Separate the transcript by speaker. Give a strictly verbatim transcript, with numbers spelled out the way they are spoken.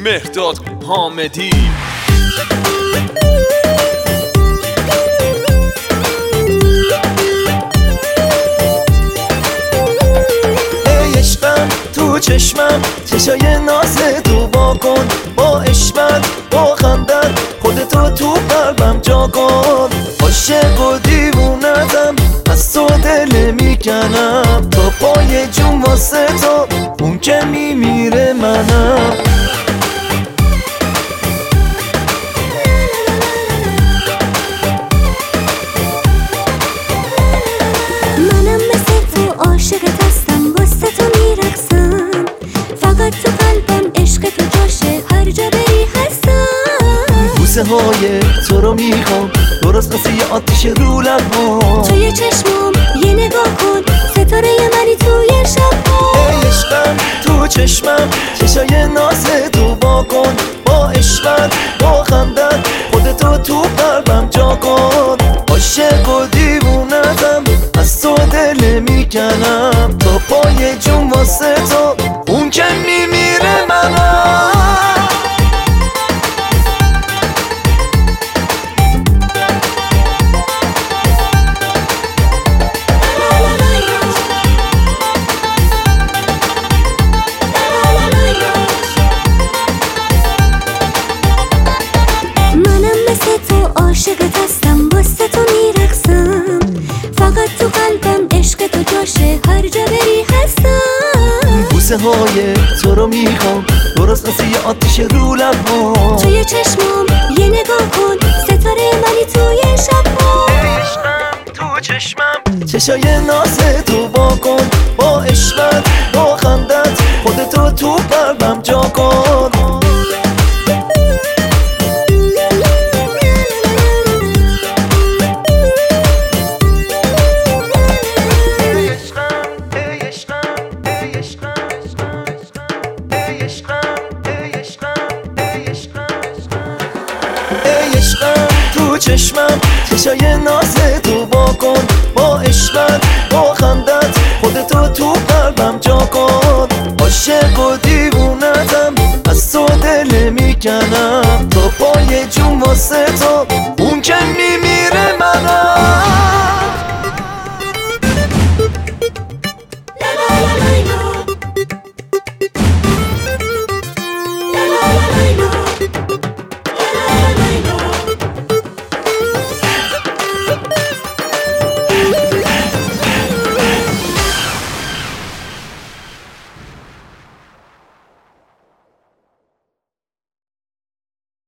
Speaker 1: مهرداد حامدی.
Speaker 2: ای عشقم تو چشمم، چشای ناز تو با کن، با عشقت با خندت خودتو تو قلبم جا کن. عاشق و دیوونتم، از تو دل میکنم، تا پای جون واسه تو اون که میمیره منم.
Speaker 3: منم مثل تو عاشقت هستم، واسه تو میرقصم، فقط تو قلبم عشق تو جاشه، هر جا بری هستم.
Speaker 2: بوسه های تو رو میخوام، درست مثل یه آتیش رو لبام.
Speaker 3: توی چشمام یه نگاه کن، ستاره منی توی شب.
Speaker 2: ای عشقم تو چشمم، چشای ناز تو با کن، با عشقت با خندت خودتو تو قلبم جا کن. عاشق و دیوونتم، از تو دل میکنم، تا پای جون واسه تو اون که میمیره منم.
Speaker 3: عاشقت هستم، واسه تو میرقصم، فقط تو قلبم عشق تو جاشه، هر جا بری هستم.
Speaker 2: بوسه های تو رو میخوام، درست مثل یه آتیش رو لبام.
Speaker 3: توی چشمام یه نگاه کن، ستاره منی توی شب.
Speaker 2: ای عشقم تو چشمم، چشای ناز تو با کن، با عشقت با خندت خودتو تو قلبم جا کن. ای عشقم تو چشمم، چشای ناز تو با کن، با عشقت با خندت خودتو تو قلبم جا کن. عاشق و دیوونتم، از تو دل میکنم، تا پای جون واسه تو اون که میمیره منم.